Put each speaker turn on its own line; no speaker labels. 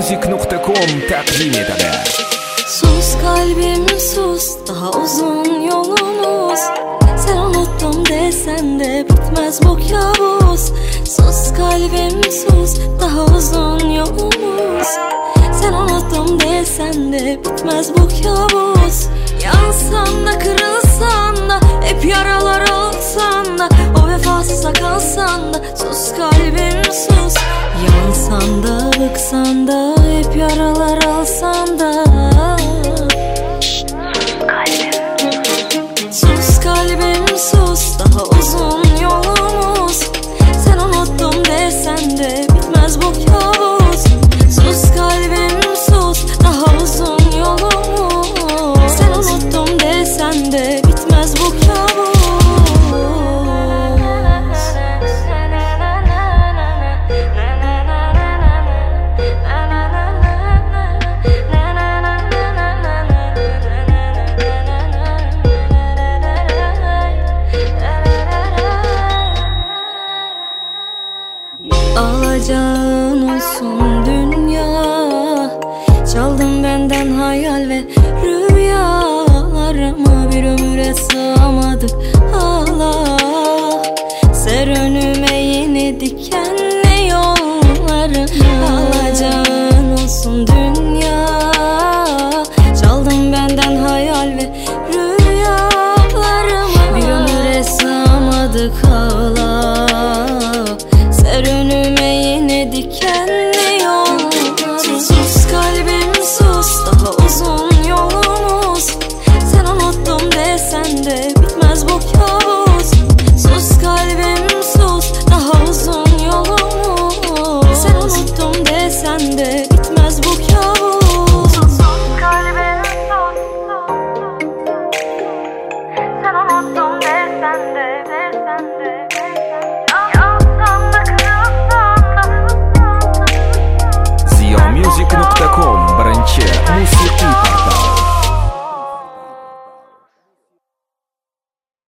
Music.com takdim eder.
Sus kalbim sus, daha uzun yolumuz. Sen unuttum desen de bitmez bu kabus. Sus kalbim sus, daha uzun yolumuz. Sen unuttum desen de bitmez bu kabus. Yansan da kırılsan da, hep yaralar olsan da, o vefasıza kalsan da, sus kalbim sus. Yansan da bıksan da, hep yaralar olsan da, sus kalbim sus, daha uzun yolumuz. Sen unuttum desen de bitmez bu kabus. Sus kalbim sus, daha uzun yolumuz. Sen unuttum desen de bitmez bu kabus. Alacağın olsun dünya, çaldın benden hayal ve rüyalarımı, bir ömüre sığamadık. Allah, ser önüme yeni diken